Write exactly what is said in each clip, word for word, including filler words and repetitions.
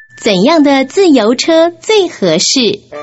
怎样的自由车最合适？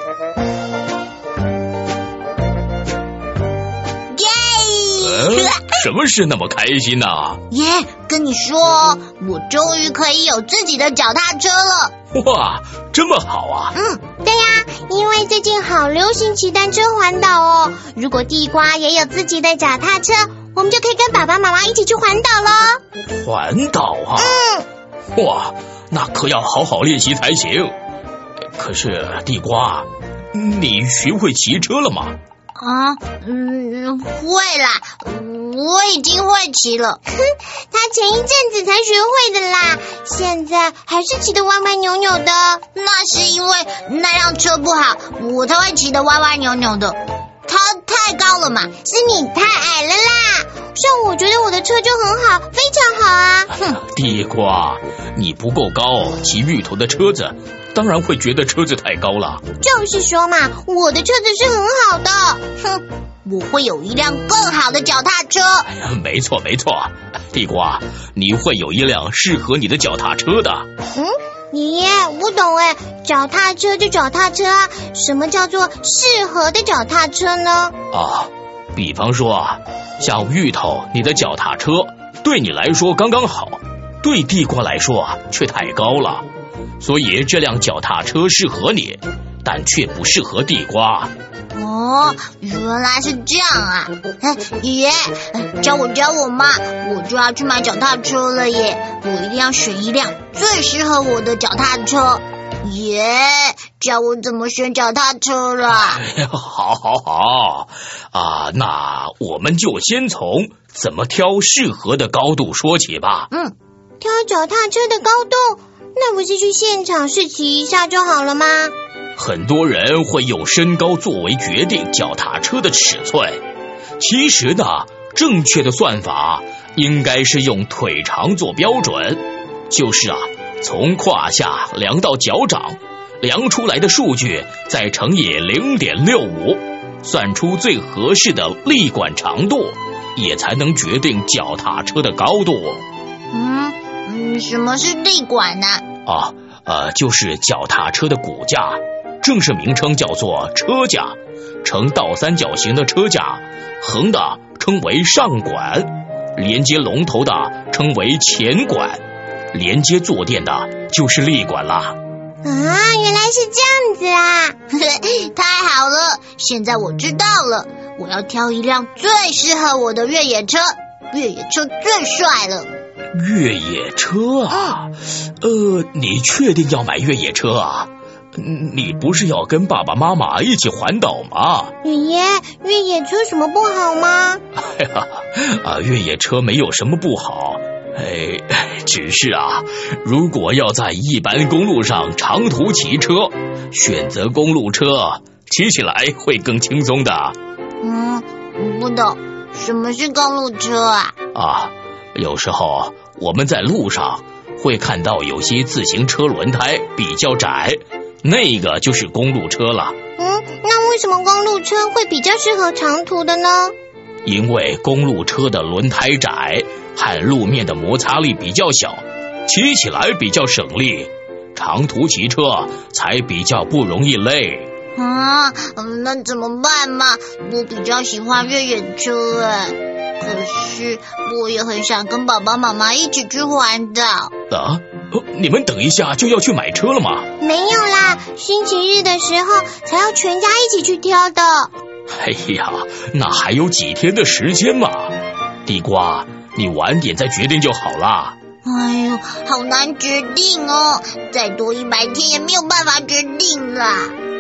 耶！什么事那么开心呢？ 耶，跟你说，我终于可以有自己的脚踏车了。 哇，这么好啊！ 嗯，对呀，因为最近好流行骑单车环岛哦。如果地瓜也有自己的脚踏车，我们就可以跟爸爸妈妈一起去环岛了。 环岛啊？嗯。哇，那可要好好练习才行。可是地瓜，你学会骑车了吗？ 啊，嗯，会啦，我已经会骑了。 哼，他前一阵子才学会的啦，现在还是骑得歪歪扭扭的。 那是因为那辆车不好，我才会骑得歪歪扭扭的。它太高了嘛。 是你太矮了啦。像我觉得我的车就很好，非常好啊。 哼，地瓜，你不够高，骑芋头的车子当然会觉得车子太高了。 就是说嘛，我的车子是很好的。 哼，我会有一辆更好的脚踏车。 哎呀，没错没错，地瓜，你会有一辆适合你的脚踏车的。 嗯，爷爷，我不懂哎，脚踏车就脚踏车啊，什么叫做适合的脚踏车呢？ 啊，比方说啊，像芋头，你的脚踏车对你来说刚刚好，对地瓜来说啊却太高了，所以这辆脚踏车适合你，但却不适合地瓜。 哦，原来是这样啊！爷爷，教我教我嘛，我就要去买脚踏车了耶！我一定要选一辆最适合我的脚踏车。耶，教我怎么选脚踏车了？ 哎呀，好好好啊，那我们就先从怎么挑适合的高度说起吧。 嗯，挑脚踏车的高度，那不是去现场试骑一下就好了吗？ 很多人会用身高作为决定脚踏车的尺寸，其实呢，正确的算法应该是用腿长做标准，就是啊，从胯下量到脚掌，量出来的数据再乘以 零点六五， 算出最合适的立管长度，也才能决定脚踏车的高度。 嗯嗯，什么是立管呢？ 啊，呃，就是脚踏车的骨架。正式名称叫做车架，呈倒三角形的车架，横的称为上管，连接龙头的称为前管，连接坐垫的就是立管啦。 啊，原来是这样子啊！ 太好了，现在我知道了，我要挑一辆最适合我的越野车，越野车最帅了。 越野车啊？呃，你确定要买越野车啊？你不是要跟爸爸妈妈一起环岛吗？ 爷爷，越野车什么不好吗？ 哎呀，啊，越野车没有什么不好，哎，只是啊，如果要在一般公路上长途骑车，选择公路车，骑起来会更轻松的。 嗯，不懂，什么是公路车啊？ 啊，有时候我们在路上会看到有些自行车轮胎比较窄，那个就是公路车了。 嗯，那为什么公路车会比较适合长途的呢？ 因为公路车的轮胎窄，和路面的摩擦力比较小，骑起来比较省力，长途骑车才比较不容易累。 啊，那怎么办嘛？我比较喜欢越野车哎，可是我也很想跟爸爸妈妈一起去环岛。 啊？你们等一下就要去买车了吗？ 没有啦，星期日的时候才要全家一起去挑的。 哎呀，那还有几天的时间嘛，地瓜，你晚点再决定就好啦。 哎呦，好难决定哦，再多一百天也没有办法决定啦。